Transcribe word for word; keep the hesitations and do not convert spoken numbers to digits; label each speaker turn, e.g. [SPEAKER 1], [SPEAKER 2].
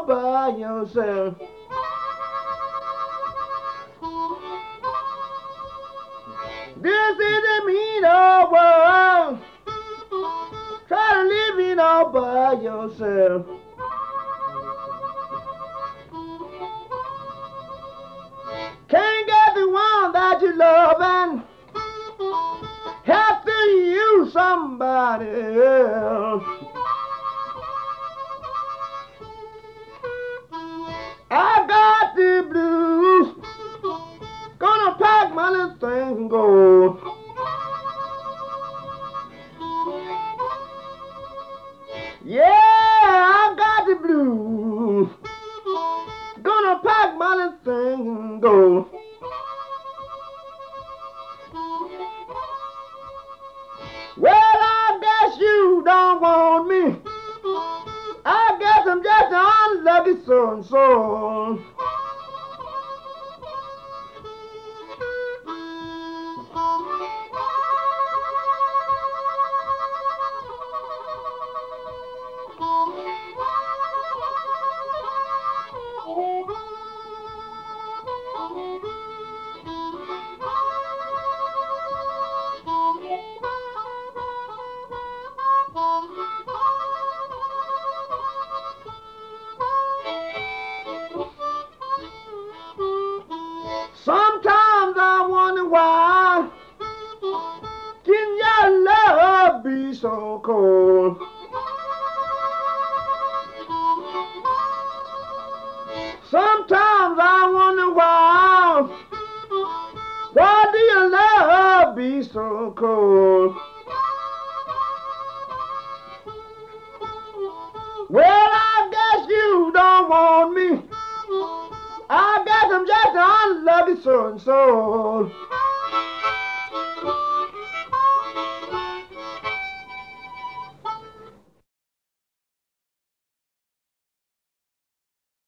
[SPEAKER 1] all by yourself. This is a mean old world. Try to live it all by yourself. Can't get the one that you love and have to use somebody else. I got the blues. Gonna pack my little things and go. Yeah, I got the blues. Gonna pack my little things and go. Well, I guess you don't want me. I guess I'm just an unlucky so-and-so. Sometimes I wonder why can your love be so cold? Sometimes I wonder why, why do your love be so cold? Well, I guess you don't want me. I guess I'm just an unlucky so-and-so.